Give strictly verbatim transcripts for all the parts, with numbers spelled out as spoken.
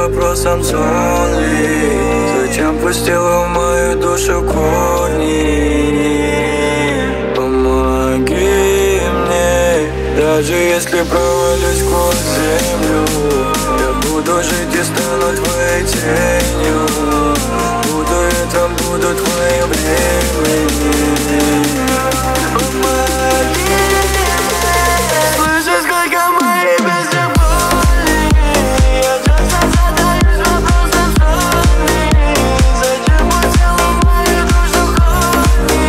вопросом, сон ли? Зачем пустила в мою душу корни? Помоги мне, даже если провалюсь сквозь землю, я буду жить и стану твоей тенью. Буду ветром, буду твоим временем. Помоги. Слышишь, сколько моих песен боли? Я часто задаюсь вопросом, сон ли? Зачем пустила в мою душу корни?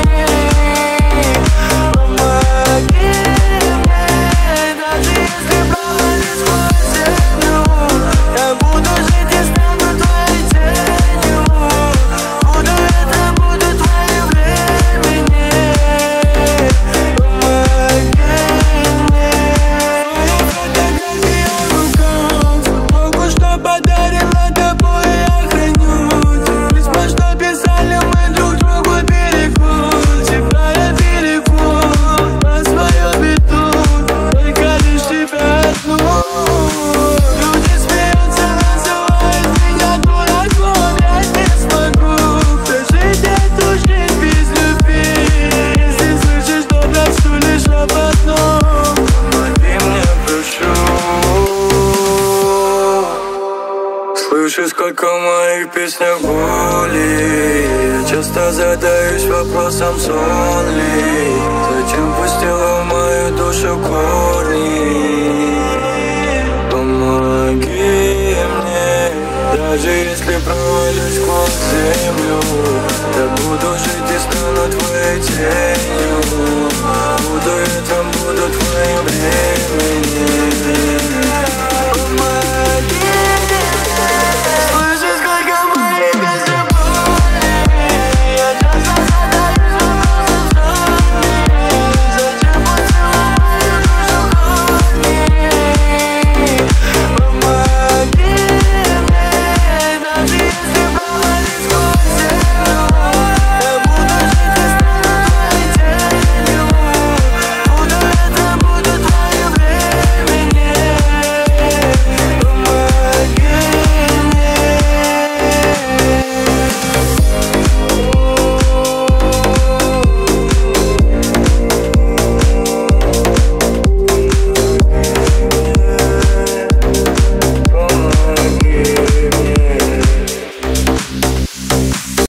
Помоги мне, даже если провалюсь сквозь землю, я буду жить и стану твоей тенью. Буду это, буду твоим временем. Помоги мне. Фотография в руках, футболку, что подарила тобой, я храню. Письма, что писали мы друг другу, берегу. Тебя я берегу на свою беду, только лишь тебя одну. Люди смеются, называют меня дураком. Я не смогу прожить эту жизнь без любви. Если слышишь, добро, что лишь об одном. Помоги мне, прошу. Слышишь, сколько в моих песнях боли? Я часто задаюсь вопросом, сон ли? Зачем пустила в мою душу корни? Помоги мне, даже если провалюсь сквозь землю, я буду жить и стану твоей тенью.